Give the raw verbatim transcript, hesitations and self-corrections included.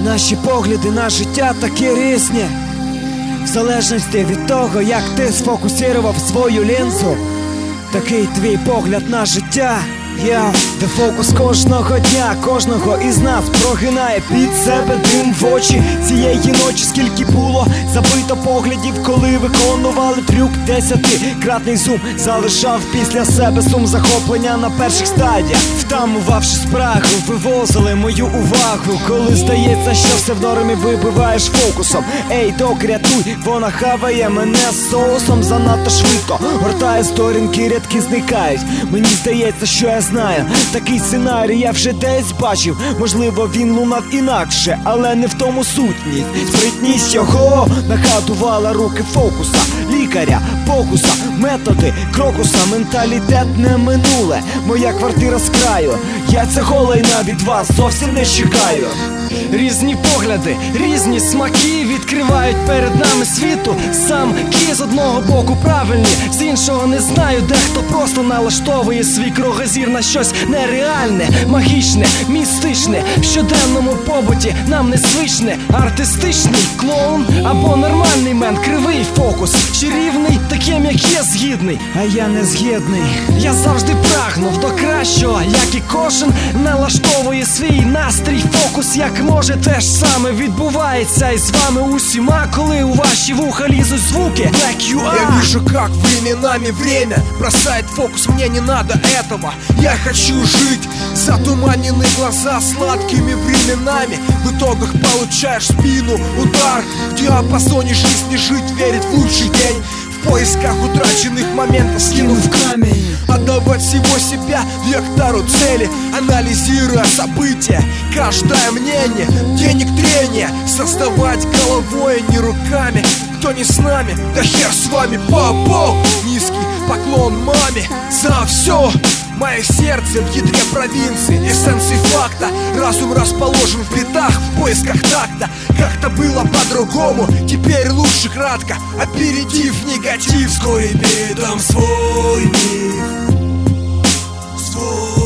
Наші погляди на життя такі різні, в залежності від того, як ти сфокусував свою лінзу, такий твій погляд на життя. Я, де фокус кожного дня, кожного із нас прогинає під себе дим в очі. Цієї ночі скільки було забито поглядів, коли виконували трюк. Десятикратний зум залишав після себе сум захоплення на перших стадіях. Втамувавши спрагу, вивозили мою увагу, коли здається, що все в нормі, вибиваєш фокусом. Ей, док, рятуй, вона хаває мене соусом занадто швидко. Гортає сторінки, рядки зникають. Мені здається, що я знаю, такий сценарій я вже десь бачив. Можливо, він лунав інакше, але не в тому сутність. Спритність його нагадувала руки фокуса, лікаря, покуса, методи крокуса, менталітет не минуле. Моя квартира з краю, я цього лайна від вас зовсім не чекаю. Різні погляди, різні смаки відкривають перед нами світу. Самки з одного боку правильні, з іншого не знаю. Дехто просто налаштовує свій кругозір на щось нереальне, магічне, містичне. В щоденному побуті нам не звичне. Артистичний клоун або нормальний мен, кривий фокус, чарівний, таким як є, згідний. А я не згідний. Я завжди прагнув до кращого, як і кожен налаштовує свій настрій. Фокус як може, те ж саме відбувається і з вами усіма, коли у ваші вуха лізуть звуки. Like you are. Я вижу, как временами время бросает фокус, мне не надо этого. Я хочу жить, затуманенные глаза сладкими временами. В итогах получаешь в спину удар. В диапазоне жизни жить, верит в лучший день. В поисках утраченных моментов, скинув камень. Отдавать всего себя вектору цели, анализируя события, каждое мнение, денег трение. Создавать головой, не руками. Кто не с нами, да хер с вами. По-по, низкий поклон маме за все. Мое сердце в ядре провинции, эссенции факта. Разум расположен в битах, в поисках такта. Как-то было по-другому, теперь лучше кратко. Опередив негатив, вскоре передам свой миф, свой